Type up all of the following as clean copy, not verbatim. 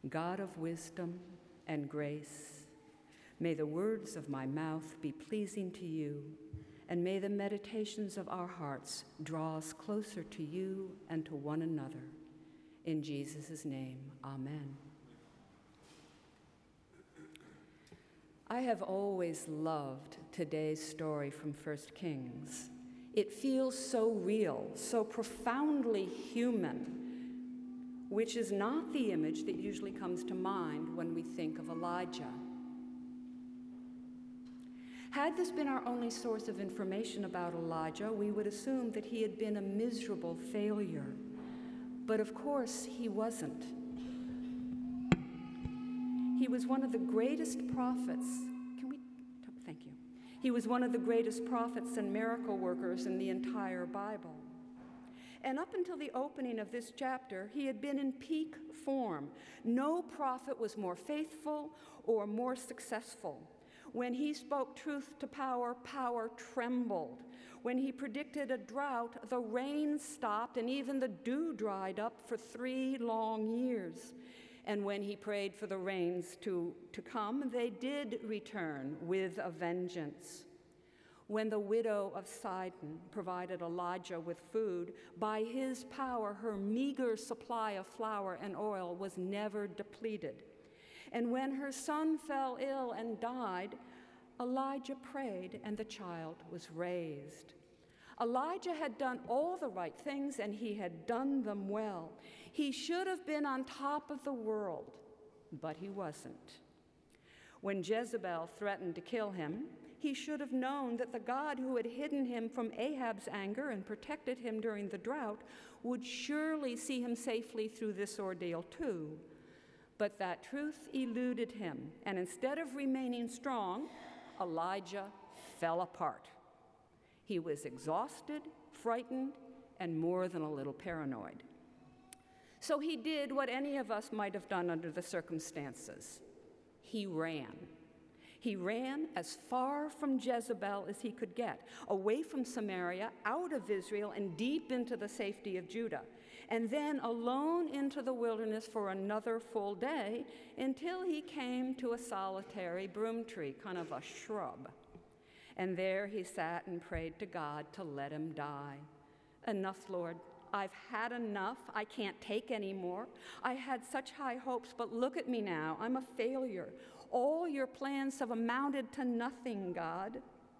God of wisdom and grace, may the words of my mouth be pleasing to you, and may the meditations of our hearts draw us closer to you and to one another. In Jesus' name, amen. I have always loved today's story from 1 Kings. It feels so real, so profoundly human, which is not the image that usually comes to mind when we think of Elijah. Had this been our only source of information about Elijah, we would assume that he had been a miserable failure. But of course, he wasn't. He was one of the greatest prophets. Thank you. He was one of the greatest prophets and miracle workers in the entire Bible. And up until the opening of this chapter, he had been in peak form. No prophet was more faithful or more successful. When he spoke truth to power, power trembled. When he predicted a drought, the rain stopped and even the dew dried up for 3 long years. And when he prayed for the rains to come, they did return with a vengeance. When the widow of Sidon provided Elijah with food, by his power, her meager supply of flour and oil was never depleted. And when her son fell ill and died, Elijah prayed and the child was raised. Elijah had done all the right things and he had done them well. He should have been on top of the world, but he wasn't. When Jezebel threatened to kill him, he should have known that the God who had hidden him from Ahab's anger and protected him during the drought would surely see him safely through this ordeal too. But that truth eluded him, and instead of remaining strong, Elijah fell apart. He was exhausted, frightened, and more than a little paranoid. So he did what any of us might have done under the circumstances. He ran. He ran as far from Jezebel as he could get, away from Samaria, out of Israel, and deep into the safety of Judah, and then alone into the wilderness for another full day until he came to a solitary broom tree, kind of a shrub. And there he sat and prayed to God to let him die. Enough, Lord. I've had enough. I can't take any more. I had such high hopes, but look at me now. I'm a failure. All your plans have amounted to nothing, God.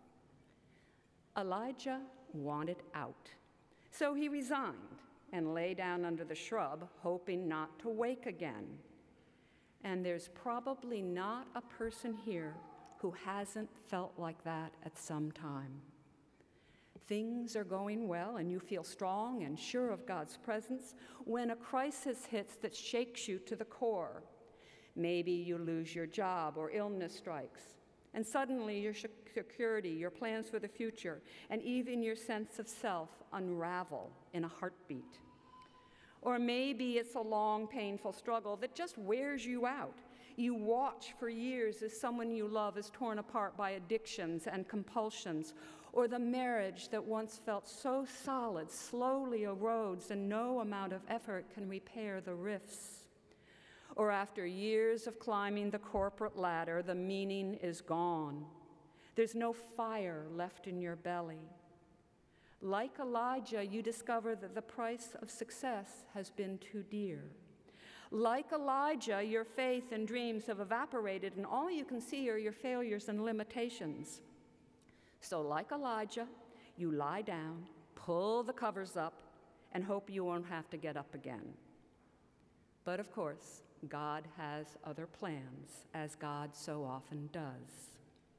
Elijah wanted out. So he resigned and lay down under the shrub, hoping not to wake again. And there's probably not a person here who hasn't felt like that at some time. Things are going well and you feel strong and sure of God's presence when a crisis hits that shakes you to the core. Maybe you lose your job or illness strikes, and suddenly your security, your plans for the future, and even your sense of self unravel in a heartbeat. Or maybe it's a long, painful struggle that just wears you out. You watch for years as someone you love is torn apart by addictions and compulsions, or the marriage that once felt so solid slowly erodes and no amount of effort can repair the rifts. Or after years of climbing the corporate ladder, the meaning is gone. There's no fire left in your belly. Like Elijah, you discover that the price of success has been too dear. Like Elijah, your faith and dreams have evaporated, and all you can see are your failures and limitations. So like Elijah, you lie down, pull the covers up, and hope you won't have to get up again. But of course, God has other plans, as God so often does.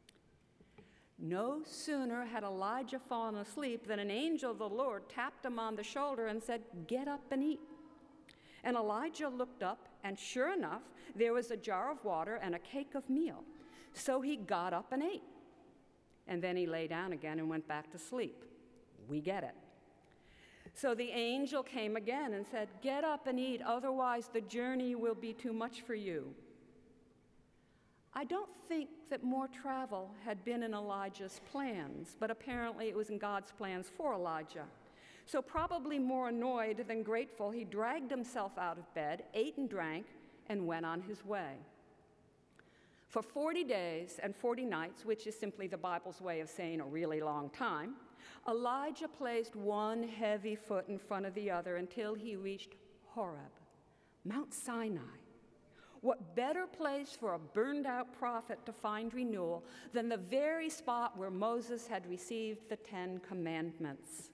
No sooner had Elijah fallen asleep than an angel of the Lord tapped him on the shoulder and said, "Get up and eat." And Elijah looked up, and sure enough, there was a jar of water and a cake of meal. So he got up and ate. And then he lay down again and went back to sleep. We get it. So the angel came again and said, "Get up and eat, otherwise the journey will be too much for you." I don't think that more travel had been in Elijah's plans, but apparently it was in God's plans for Elijah. So probably more annoyed than grateful, he dragged himself out of bed, ate and drank, and went on his way. For 40 days and 40 nights, which is simply the Bible's way of saying a really long time, Elijah placed one heavy foot in front of the other until he reached Horeb, Mount Sinai. What better place for a burned-out prophet to find renewal than the very spot where Moses had received the 10 Commandments?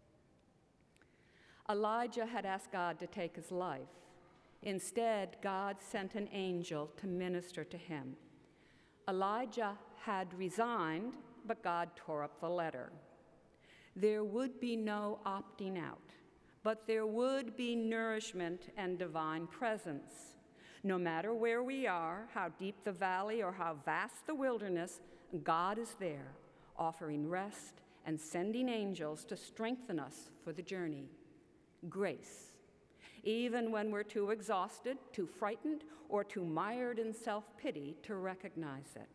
Elijah had asked God to take his life. Instead, God sent an angel to minister to him. Elijah had resigned, but God tore up the letter. There would be no opting out, but there would be nourishment and divine presence. No matter where we are, how deep the valley or how vast the wilderness, God is there, offering rest and sending angels to strengthen us for the journey. Grace. Even when we're too exhausted, too frightened, or too mired in self-pity to recognize it.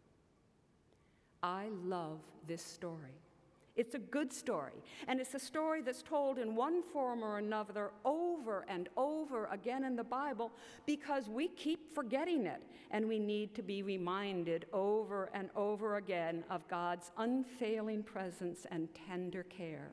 I love this story. It's a good story, and it's a story that's told in one form or another over and over again in the Bible because we keep forgetting it, and we need to be reminded over and over again of God's unfailing presence and tender care.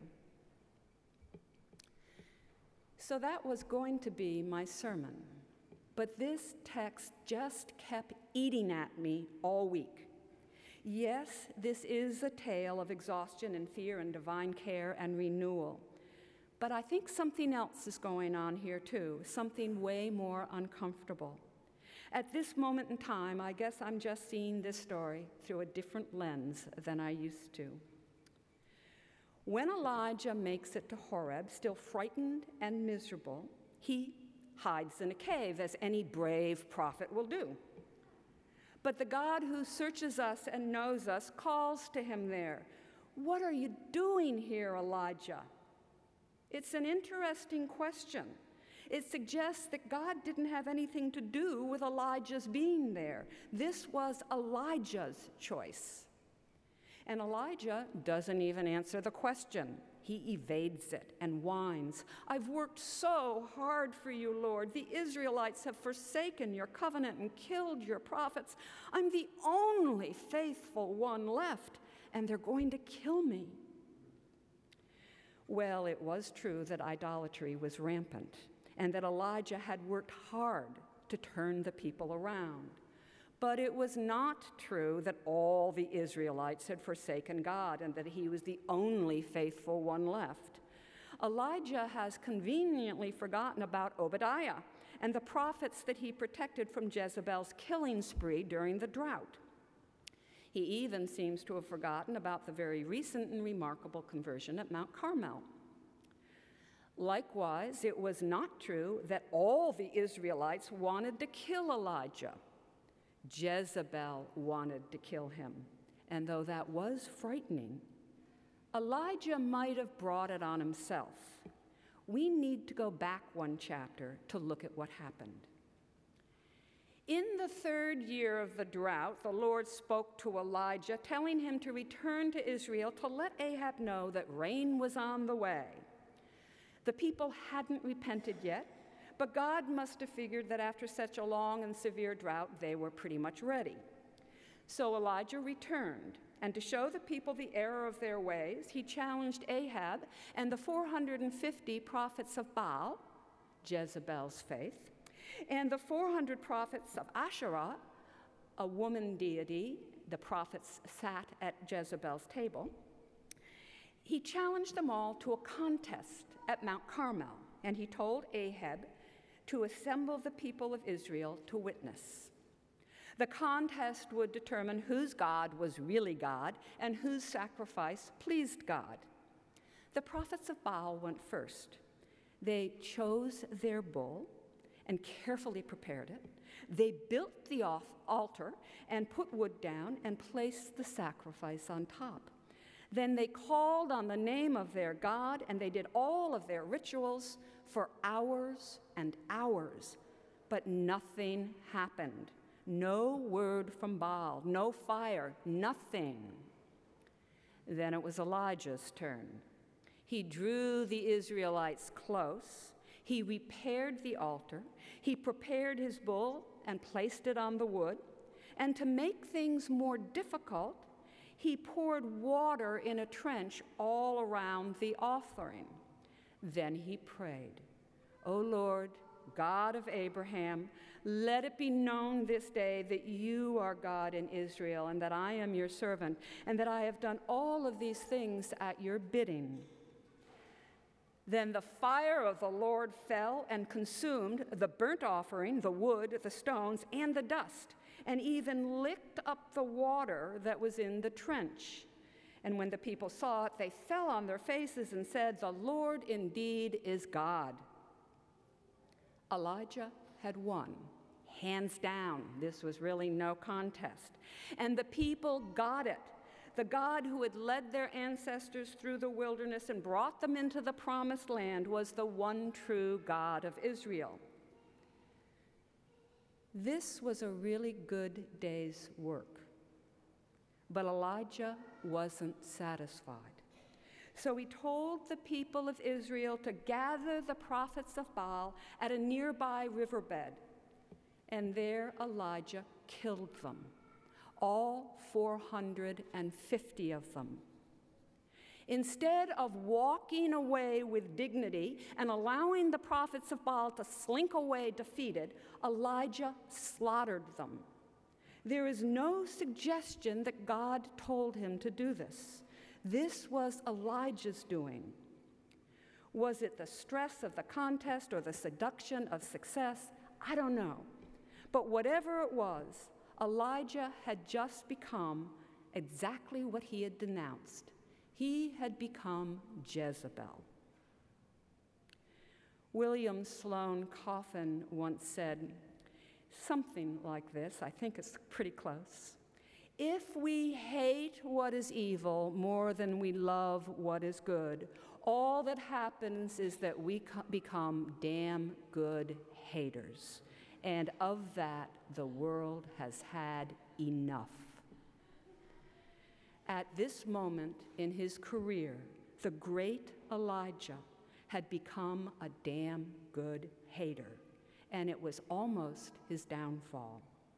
So that was going to be my sermon, but this text just kept eating at me all week. Yes, this is a tale of exhaustion and fear and divine care and renewal, but I think something else is going on here too, something way more uncomfortable. At this moment in time, I guess I'm just seeing this story through a different lens than I used to. When Elijah makes it to Horeb, still frightened and miserable, he hides in a cave, as any brave prophet will do. But the God who searches us and knows us calls to him there. "What are you doing here, Elijah?" It's an interesting question. It suggests that God didn't have anything to do with Elijah's being there. This was Elijah's choice. And Elijah doesn't even answer the question. He evades it and whines, "I've worked so hard for you, Lord. The Israelites have forsaken your covenant and killed your prophets. I'm the only faithful one left, and they're going to kill me." Well, it was true that idolatry was rampant and that Elijah had worked hard to turn the people around. But it was not true that all the Israelites had forsaken God and that he was the only faithful one left. Elijah has conveniently forgotten about Obadiah and the prophets that he protected from Jezebel's killing spree during the drought. He even seems to have forgotten about the very recent and remarkable conversion at Mount Carmel. Likewise, it was not true that all the Israelites wanted to kill Elijah. Jezebel wanted to kill him, and though that was frightening, Elijah might have brought it on himself. We need to go back one chapter to look at what happened. In the 3rd year of the drought, the Lord spoke to Elijah, telling him to return to Israel to let Ahab know that rain was on the way. The people hadn't repented yet, but God must have figured that after such a long and severe drought, they were pretty much ready. So Elijah returned, and to show the people the error of their ways, he challenged Ahab and the 450 prophets of Baal, Jezebel's faith, and the 400 prophets of Asherah, a woman deity. The prophets sat at Jezebel's table. He challenged them all to a contest at Mount Carmel, and he told Ahab to assemble the people of Israel to witness. The contest would determine whose God was really God and whose sacrifice pleased God. The prophets of Baal went first. They chose their bull and carefully prepared it. They built the altar and put wood down and placed the sacrifice on top. Then they called on the name of their God, and they did all of their rituals for hours and hours, but nothing happened. No word from Baal, no fire, nothing. Then it was Elijah's turn. He drew the Israelites close. He repaired the altar. He prepared his bull and placed it on the wood. And to make things more difficult, he poured water in a trench all around the offering. Then he prayed, "O Lord, God of Abraham, let it be known this day that you are God in Israel, and that I am your servant, and that I have done all of these things at your bidding." Then the fire of the Lord fell and consumed the burnt offering, the wood, the stones, and the dust, and even licked up the water that was in the trench. And when the people saw it, they fell on their faces and said, "The Lord indeed is God." Elijah had won, hands down. This was really no contest. And the people got it. The God who had led their ancestors through the wilderness and brought them into the promised land was the one true God of Israel. This was a really good day's work. But Elijah wasn't satisfied. So he told the people of Israel to gather the prophets of Baal at a nearby riverbed. And there Elijah killed them, all 450 of them. Instead of walking away with dignity and allowing the prophets of Baal to slink away defeated, Elijah slaughtered them. There is no suggestion that God told him to do this. This was Elijah's doing. Was it the stress of the contest or the seduction of success? I don't know. But whatever it was, Elijah had just become exactly what he had denounced. He had become Jezebel. William Sloane Coffin once said something like this. I think it's pretty close. If we hate what is evil more than we love what is good, all that happens is that we become damn good haters. And of that, the world has had enough. At this moment in his career, the great Elijah had become a damn good hater, and it was almost his downfall.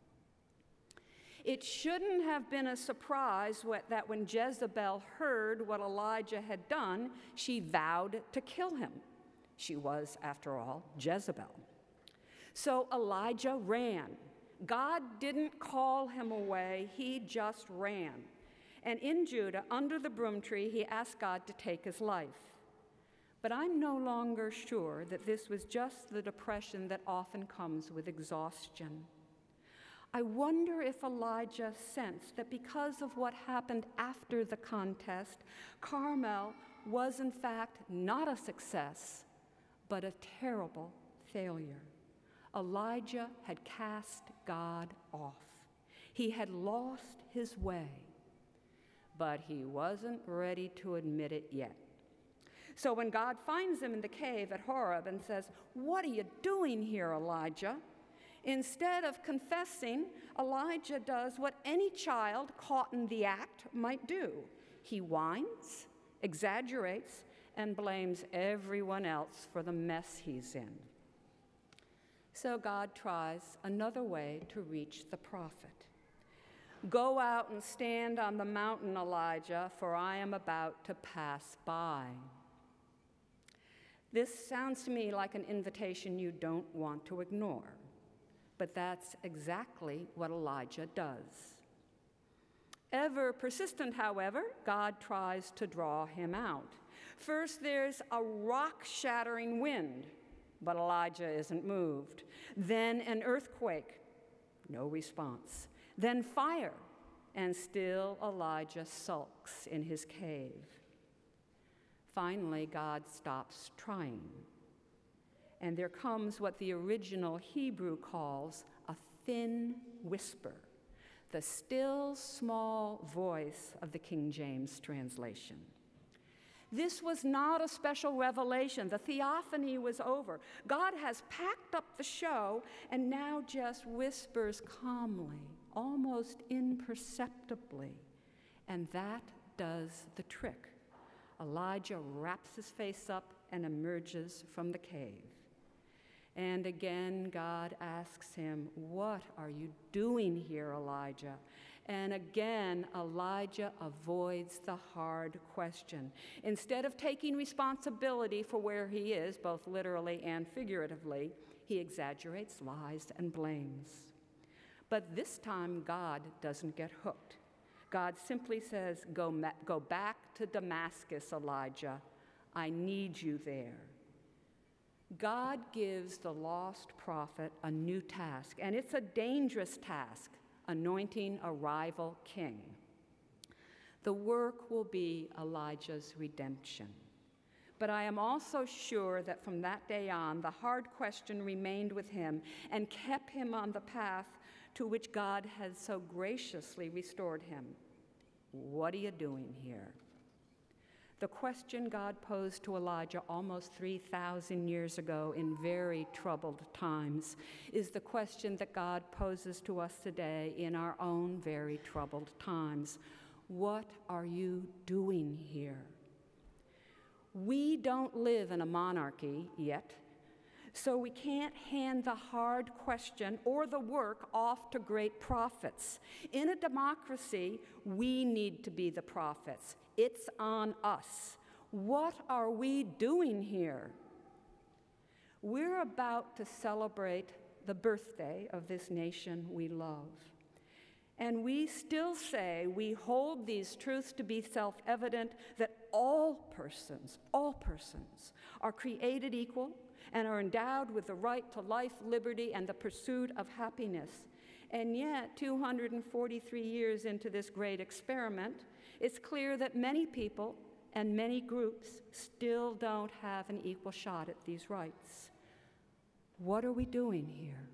It shouldn't have been a surprise that when Jezebel heard what Elijah had done, she vowed to kill him. She was, after all, Jezebel. So Elijah ran. God didn't call him away, he just ran. And in Judah, under the broom tree, he asked God to take his life. But I'm no longer sure that this was just the depression that often comes with exhaustion. I wonder if Elijah sensed that because of what happened after the contest, Carmel was in fact not a success, but a terrible failure. Elijah had cast God off. He had lost his way, but he wasn't ready to admit it yet. So when God finds him in the cave at Horeb and says, "What are you doing here, Elijah?" Instead of confessing, Elijah does what any child caught in the act might do. He whines, exaggerates, and blames everyone else for the mess he's in. So God tries another way to reach the prophet. "Go out and stand on the mountain, Elijah, for I am about to pass by." This sounds to me like an invitation you don't want to ignore. But that's exactly what Elijah does. Ever persistent, however, God tries to draw him out. First, there's a rock-shattering wind, but Elijah isn't moved. Then an earthquake, no response. Then fire, and still Elijah sulks in his cave. Finally, God stops trying. And there comes what the original Hebrew calls a thin whisper, the still small voice of the King James translation. This was not a special revelation. The theophany was over. God has packed up the show and now just whispers calmly, almost imperceptibly. And that does the trick. Elijah wraps his face up and emerges from the cave. And again, God asks him, "What are you doing here, Elijah?" And again, Elijah avoids the hard question. Instead of taking responsibility for where he is, both literally and figuratively, he exaggerates, lies, and blames. But this time, God doesn't get hooked. God simply says, go back to Damascus, Elijah. I need you there. God gives the lost prophet a new task, and it's a dangerous task, anointing a rival king. The work will be Elijah's redemption. But I am also sure that from that day on, the hard question remained with him and kept him on the path to which God had so graciously restored him. What are you doing here? The question God posed to Elijah almost 3,000 years ago in very troubled times is the question that God poses to us today in our own very troubled times. What are you doing here? We don't live in a monarchy yet, so we can't hand the hard question or the work off to great prophets. In a democracy, we need to be the prophets. It's on us. What are we doing here? We're about to celebrate the birthday of this nation we love. And we still say we hold these truths to be self-evident, that all persons are created equal and are endowed with the right to life, liberty, and the pursuit of happiness. And yet, 243 years into this great experiment, it's clear that many people and many groups still don't have an equal shot at these rights. What are we doing here?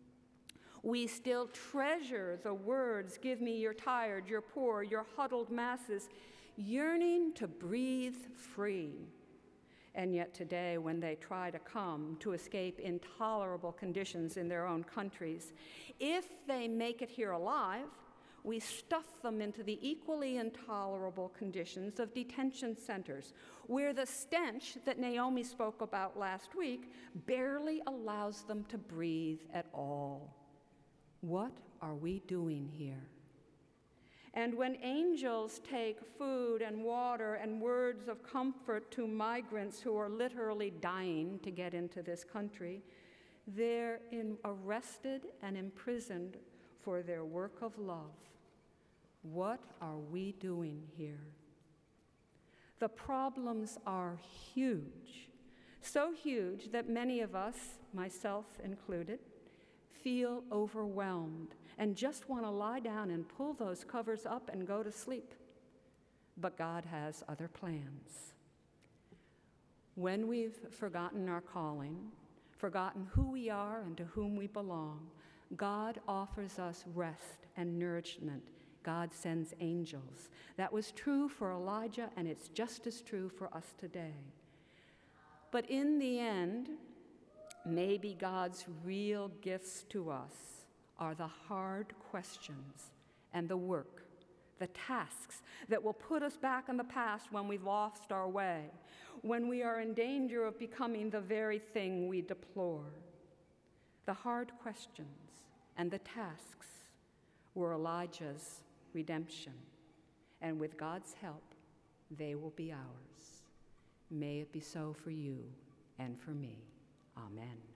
We still treasure the words, "Give me your tired, your poor, your huddled masses," yearning to breathe free. And yet today, when they try to come to escape intolerable conditions in their own countries, if they make it here alive, we stuff them into the equally intolerable conditions of detention centers, where the stench that Naomi spoke about last week barely allows them to breathe at all. What are we doing here? And when angels take food and water and words of comfort to migrants who are literally dying to get into this country, they're arrested and imprisoned for their work of love. What are we doing here? The problems are huge, so huge that many of us, myself included, feel overwhelmed and just want to lie down and pull those covers up and go to sleep. But God has other plans. When we've forgotten our calling, forgotten who we are and to whom we belong, God offers us rest and nourishment. God sends angels. That was true for Elijah, and it's just as true for us today. But in the end, maybe God's real gifts to us are the hard questions and the work, the tasks that will put us back in the past when we've lost our way, when we are in danger of becoming the very thing we deplore. The hard questions and the tasks were Elijah's redemption, and with God's help, they will be ours. May it be so for you and for me. Amen.